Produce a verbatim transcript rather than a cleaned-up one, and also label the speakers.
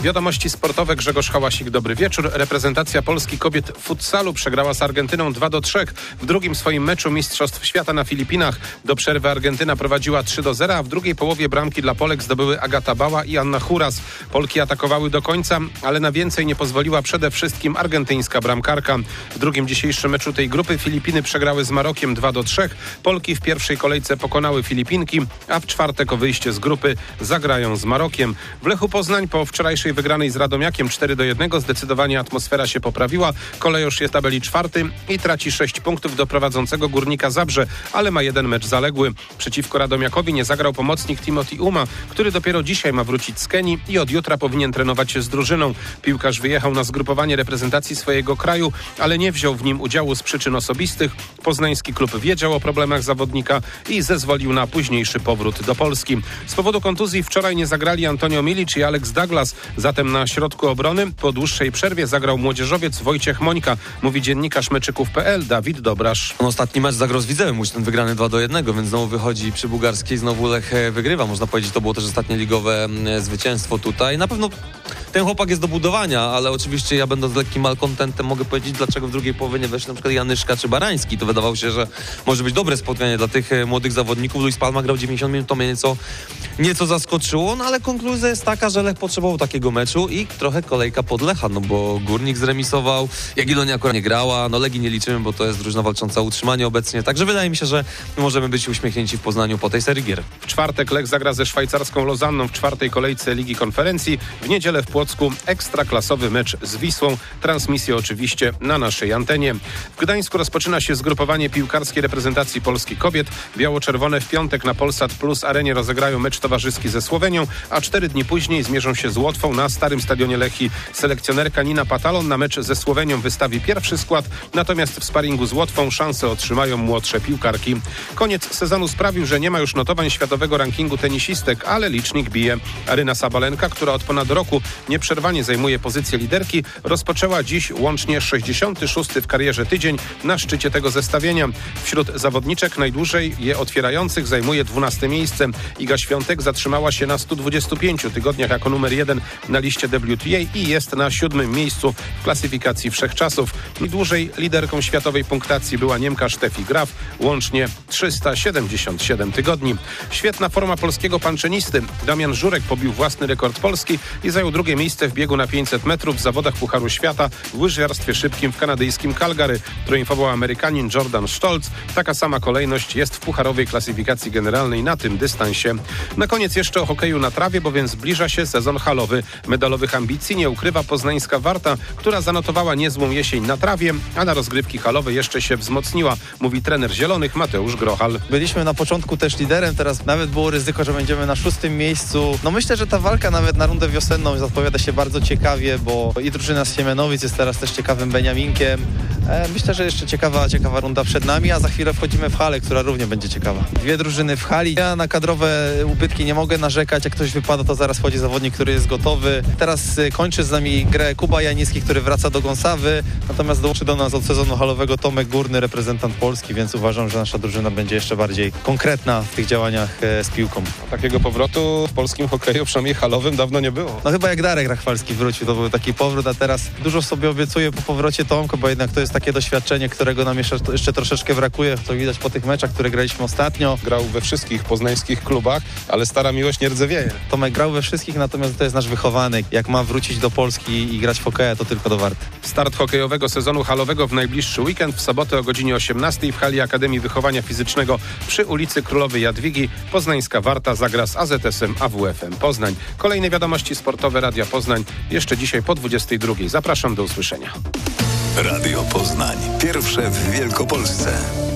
Speaker 1: Wiadomości sportowe, Grzegorz Hałasik, dobry wieczór. Reprezentacja Polski kobiet w futsalu przegrała z Argentyną dwa do trzech. W drugim swoim meczu Mistrzostw Świata na Filipinach do przerwy Argentyna prowadziła trzy do zera, a w drugiej połowie bramki dla Polek zdobyły Agata Bała i Anna Huras. Polki atakowały do końca, ale na więcej nie pozwoliła przede wszystkim argentyńska bramkarka. W drugim dzisiejszym meczu tej grupy Filipiny przegrały z Marokiem dwa do trzech. Polki w pierwszej kolejce pokonały Filipinki, a w czwartek o wyjście z grupy zagrają z Marokiem. W Lechu Poznań po wczorajszej wygranej z Radomiakiem cztery do jednego zdecydowanie atmosfera się poprawiła. Kolejorz jest w tabeli czwarty i traci sześć punktów do prowadzącego Górnika Zabrze, ale ma jeden mecz zaległy. Przeciwko Radomiakowi nie zagrał pomocnik Timothy Uma, który dopiero dzisiaj ma wrócić z Kenii i od jutra powinien trenować się z drużyną. Piłkarz wyjechał na zgrupowanie reprezentacji swojego kraju, ale nie wziął w nim udziału z przyczyn osobistych. Poznański klub wiedział o problemach zawodnika i zezwolił na późniejszy powrót do Polski. Z powodu kontuzji wczoraj nie zagrali Antonio Milic i Alex Douglas, zatem na środku obrony po dłuższej przerwie zagrał młodzieżowiec Wojciech Mońka, mówi dziennikarz meczyków kropka pe el Dawid Dobrasz.
Speaker 2: Ostatni mecz zagrał z Widzewem, musi ten wygrany dwa do jednego, więc znowu wychodzi przy Bułgarskiej, znowu Lech wygrywa. Można powiedzieć, to było też ostatnie ligowe zwycięstwo tutaj. Na pewno ten chłopak jest do budowania, ale oczywiście ja będąc lekkim malkontentem mogę powiedzieć, dlaczego w drugiej połowie nie weszli na przykład Janyszka czy Barański. To wydawało się, że może być dobre spotkanie dla tych młodych zawodników. Luis Palma grał dziewięćdziesiąt minut, to mnie nieco, nieco zaskoczyło, no ale konkluzja jest taka, że Lech potrzebował takiego meczu i trochę kolejka pod Lecha, no bo Górnik zremisował, Jagiellonia akurat nie grała, no Legii nie liczymy, bo to jest drużyna walcząca o utrzymanie obecnie, także wydaje mi się, że możemy być uśmiechnięci w Poznaniu po tej serii gier.
Speaker 1: W czwartek Lech zagra ze szwajcarską Lozanną w czwartej kolejce Ligi Konferencji. W niedzielę w Płocku ekstraklasowy mecz z Wisłą. Transmisja oczywiście na naszej antenie. W Gdańsku rozpoczyna się zgrupowanie piłkarskiej reprezentacji Polski kobiet. Biało-czerwone w piątek na Polsat Plus Arenie rozegrają mecz towarzyski ze Słowenią, a cztery dni później zmierzą się z Łotwą na starym stadionie Lechii. Selekcjonerka Nina Patalon na mecz ze Słowenią wystawi pierwszy skład, natomiast w sparingu z Łotwą szansę otrzymają młodsze piłkarki. Koniec sezonu sprawił, że nie ma już notowań światowego rankingu tenisistek, ale licznik bije. Aryna Sabalenka, która od ponad roku nieprzerwanie zajmuje pozycję liderki, rozpoczęła dziś łącznie sześćdziesiąty szósty w karierze tydzień na szczycie tego zestawienia. Wśród zawodniczek najdłużej je otwierających zajmuje dwunaste miejsce. Iga Świątek zatrzymała się na stu dwudziestu pięciu tygodniach jako numer jeden na liście W T A i jest na siódmym miejscu w klasyfikacji wszechczasów. Najdłużej liderką światowej punktacji była Niemka Steffi Graf, łącznie trzysta siedemdziesiąt siedem tygodni. Świetna forma polskiego panczenisty. Damian Żurek pobił własny rekord Polski i zajął drugie miejsce w biegu na pięćset metrów w zawodach Pucharu Świata w łyżwiarstwie szybkim w kanadyjskim Calgary, triumfował Amerykanin Jordan Stolz. Taka sama kolejność jest w pucharowej klasyfikacji generalnej na tym dystansie. Na koniec jeszcze o hokeju na trawie, bowiem zbliża się sezon halowy. Medalowych ambicji nie ukrywa poznańska Warta, która zanotowała niezłą jesień na trawie, a na rozgrywki halowe jeszcze się wzmocniła, mówi trener Zielonych Mateusz Grochal.
Speaker 3: Byliśmy na początku też liderem, teraz nawet było ryzyko, że będziemy na szóstym miejscu. No myślę, że ta walka nawet na rundę wiosenną zapowiada się bardzo ciekawie, bo i drużyna z Siemianowic jest teraz też ciekawym Beniaminkiem. E, myślę, że jeszcze ciekawa, ciekawa runda przed nami, a za chwilę wchodzimy w halę, która równie będzie ciekawa. Dwie drużyny w hali. Ja na kadrowe ubytki nie mogę narzekać. Jak ktoś wypada, to zaraz wchodzi zawodnik, który jest gotowy. Teraz y, kończy z nami grę Kuba Janicki, który wraca do Gonsawy. Natomiast dołączy do nas od sezonu halowego Tomek Górny, reprezentant Polski, więc uważam, że nasza drużyna będzie jeszcze bardziej konkretna w tych działaniach e, z piłką.
Speaker 1: Takiego powrotu w polskim hokeju, przynajmniej halowym, dawno nie było.
Speaker 3: No chyba jak Darek Rachwalski wrócił, to był taki powrót, a teraz dużo sobie obiecuję po powrocie Tomka, bo jednak to jest takie doświadczenie, którego nam jeszcze, jeszcze troszeczkę brakuje. To widać po tych meczach, które graliśmy ostatnio.
Speaker 1: Grał we wszystkich poznańskich klubach, ale stara miłość nie rdzewieje.
Speaker 3: Tomek grał we wszystkich, natomiast to jest nasz wychowanek. Jak ma wrócić do Polski i grać w hokeja, to tylko do Warty.
Speaker 1: Start hokejowego sezonu halowego w najbliższy weekend. W sobotę o godzinie osiemnastej w hali Akademii Wychowania Fizycznego przy ulicy Królowej Jadwigi poznańska Warta zagra z A Z S-em A W F-em Poznań. Kolejne wiadomości sportowe Radia Poznań jeszcze dzisiaj po dwudziestej drugiej. Zapraszam do usłyszenia.
Speaker 4: Radio Poznań. Pierwsze w Wielkopolsce.